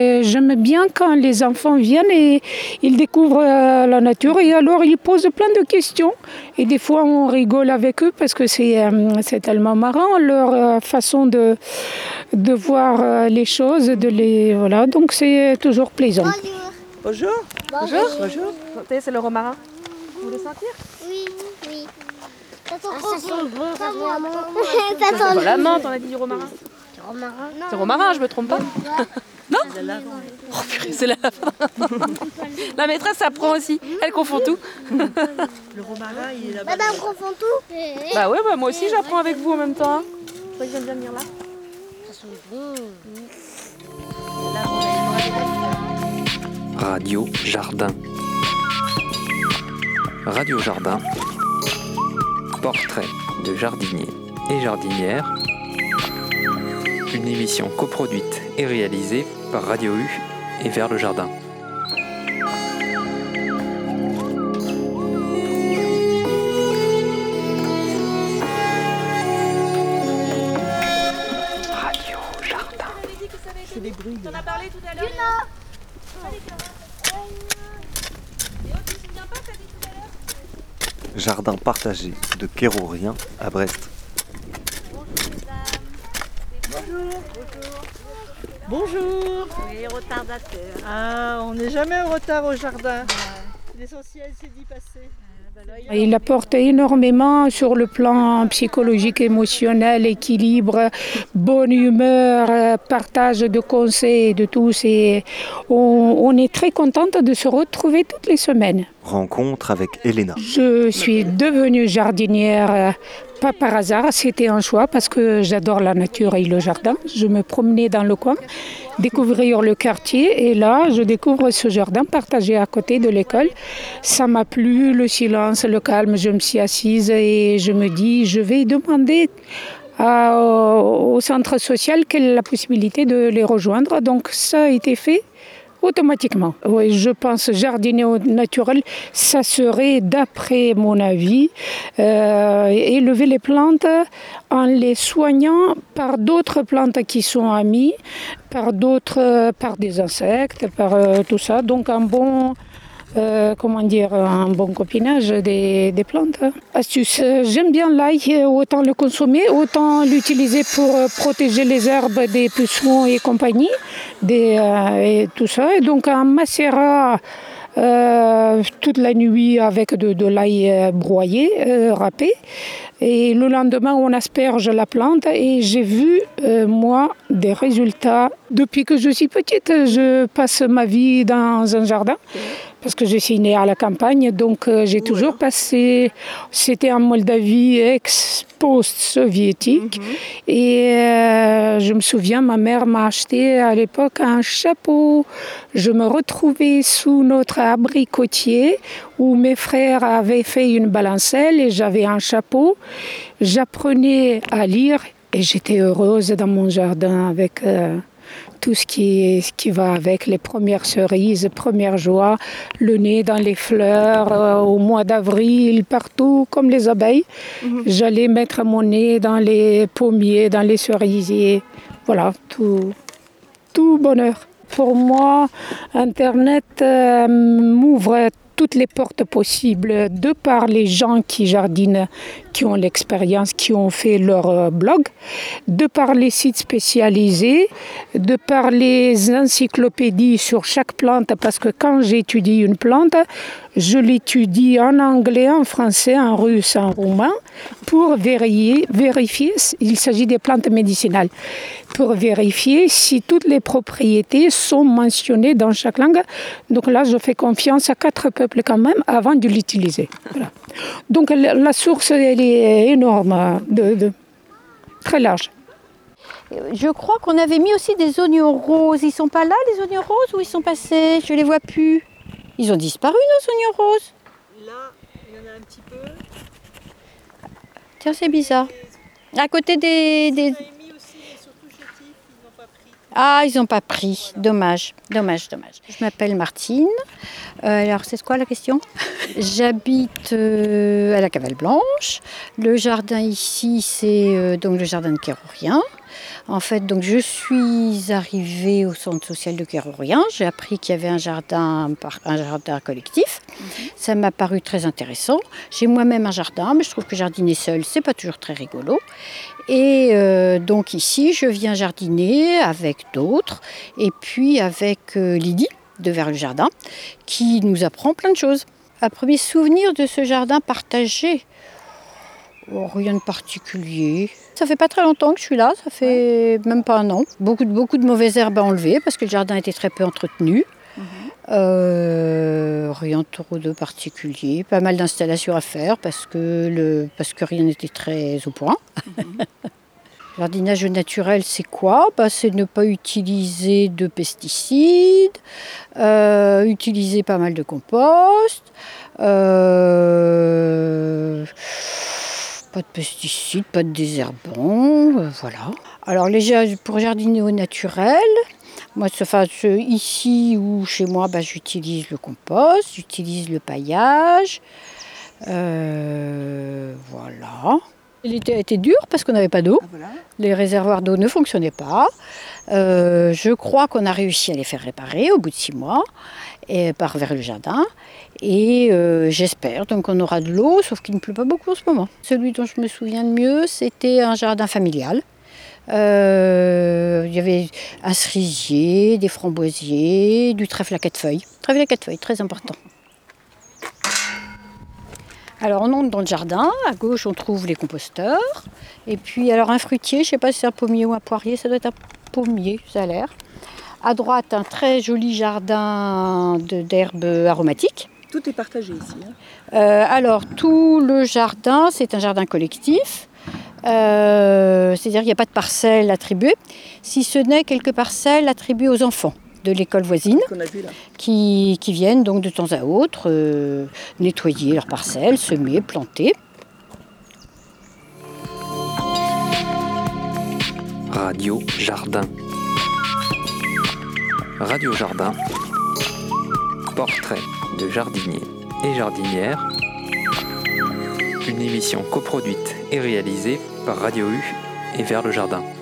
J'aime bien quand les enfants viennent et ils découvrent la nature et alors ils posent plein de questions. Et des fois on rigole avec eux parce que c'est tellement marrant leur façon de voir les choses, voilà. Donc c'est toujours plaisant. Bonjour. Bonjour. Bonjour. C'est le romarin. Vous voulez sentir? Oui, oui. Ça sent bon, ça sent la menthe, on a dit du romarin. C'est romarin, je me trompe pas? Non? Oh purée, c'est la lavande. La maîtresse apprend aussi, elle confond tout. Le romarin, il est là-bas. Madame confond tout? Bah ouais, moi aussi j'apprends avec vous en même temps. Hein. Je crois que j'aime bien venir là. Ça sent bon. Radio Jardin. Radio Jardin. Portrait de jardiniers et jardinières. Une émission coproduite et réalisée par Radio U et Vers le Jardin. Radio Jardin. C'est des bruits. T'en as parlé tout à l'heure? Jardin partagé de Kérorien à Brest. Bonjour. Oui, retardataire. Ah, on n'est jamais en retard au jardin. L'essentiel, c'est d'y passer. Il apporte énormément sur le plan psychologique, émotionnel, équilibre, bonne humeur, partage de conseils, de tout. On est très contente de se retrouver toutes les semaines. Rencontre avec Elena. Je suis devenue jardinière, pas par hasard, c'était un choix parce que j'adore la nature et le jardin. Je me promenais dans le coin, découvrir le quartier et là, je découvre ce jardin partagé à côté de l'école. Ça m'a plu, le silence, le calme. Je me suis assise et je me dis, je vais demander au centre social quelle est la possibilité de les rejoindre. Donc ça a été fait automatiquement. Oui, je pense jardiner au naturel, ça serait, d'après mon avis, élever les plantes en les soignant par d'autres plantes qui sont amies, par des insectes, par tout ça. Donc un bon copinage des plantes. Astuce, j'aime bien l'ail, autant le consommer, autant l'utiliser pour protéger les herbes des pucerons et compagnie, et tout ça. Et donc un macérat toute la nuit avec de l'ail broyé, râpé. Et le lendemain, on asperge la plante et j'ai vu, moi, des résultats. Depuis que je suis petite, je passe ma vie dans un jardin parce que je suis née à la campagne. Donc, j'ai toujours passé... C'était en Moldavie, ex-post-soviétique. Et je me souviens, ma mère m'a acheté à l'époque un chapeau. Je me retrouvais sous notre abricotier où mes frères avaient fait une balancelle et j'avais un chapeau. J'apprenais à lire et j'étais heureuse dans mon jardin avec tout ce qui va avec les premières cerises, premières joies, le nez dans les fleurs, au mois d'avril, partout, comme les abeilles. J'allais mettre mon nez dans les pommiers, dans les cerisiers. Voilà, tout bonheur. Pour moi, Internet m'ouvre toutes les portes possibles de par les gens qui jardinent, qui ont l'expérience, qui ont fait leur blog, de par les sites spécialisés, de par les encyclopédies sur chaque plante, parce que quand j'étudie une plante, je l'étudie en anglais, en français, en russe, en roumain, pour vérifier, il s'agit des plantes médicinales, pour vérifier si toutes les propriétés sont mentionnées dans chaque langue. Donc là, je fais confiance à 4 peuples quand même avant de l'utiliser. Voilà. Donc la source, elle est énorme, très large. Je crois qu'on avait mis aussi des oignons roses. Ils sont pas là, les oignons roses, ou ils sont passés? Je les vois plus. Ils ont disparu, nos oignons roses. Là, il y en a un petit peu. Tiens, c'est bizarre. À côté des... On a mis aussi, surtout chétifs, ils n'ont pas pris. Ah, ils n'ont pas pris. Dommage. Je m'appelle Martine. Alors, c'est quoi la question? J'habite à la Cavale Blanche. Le jardin ici, c'est donc le jardin de Kérorien. En fait, donc je suis arrivée au centre social de Quérourien. J'ai appris qu'il y avait un jardin collectif. Ça m'a paru très intéressant. J'ai moi-même un jardin, mais je trouve que jardiner seul, c'est pas toujours très rigolo. Et donc ici, je viens jardiner avec d'autres, et puis avec Lydie de Vers le Jardin, qui nous apprend plein de choses. Un premier souvenir de ce jardin partagé, rien de particulier. Ça fait pas très longtemps que je suis là, ça fait même pas un an. Beaucoup de mauvaises herbes à enlever parce que le jardin était très peu entretenu. Rien trop de particulier. Pas mal d'installations à faire parce que rien n'était très au point. Jardinage naturel, c'est quoi ? C'est ne pas utiliser de pesticides, utiliser pas mal de compost, pas de pesticides, pas de désherbants, voilà. Alors pour jardiner au naturel, moi, ici ou chez moi, j'utilise le compost, j'utilise le paillage, voilà. L'été a été dur parce qu'on n'avait pas d'eau. Les réservoirs d'eau ne fonctionnaient pas. Je crois qu'on a réussi à les faire réparer au bout de 6 mois par Vers le Jardin. Et j'espère donc qu'on aura de l'eau, sauf qu'il ne pleut pas beaucoup en ce moment. Celui dont je me souviens le mieux, c'était un jardin familial. Il y avait un cerisier, des framboisiers, du trèfle à 4 feuilles. Trèfle à 4 feuilles, très important. Alors on entre dans le jardin, à gauche on trouve les composteurs, et puis alors un fruitier, je ne sais pas si c'est un pommier ou un poirier, ça doit être un pommier, ça a l'air. À droite un très joli jardin d'herbes aromatiques. Tout est partagé ici. Alors tout le jardin, c'est un jardin collectif, c'est-à-dire qu'il n'y a pas de parcelles attribuées, si ce n'est quelques parcelles attribuées aux enfants de l'école voisine, qui viennent donc de temps à autre nettoyer leurs parcelles, semer, planter. Radio Jardin. Radio Jardin. Portrait de jardiniers et jardinières. Une émission coproduite et réalisée par Radio U et Vers le Jardin.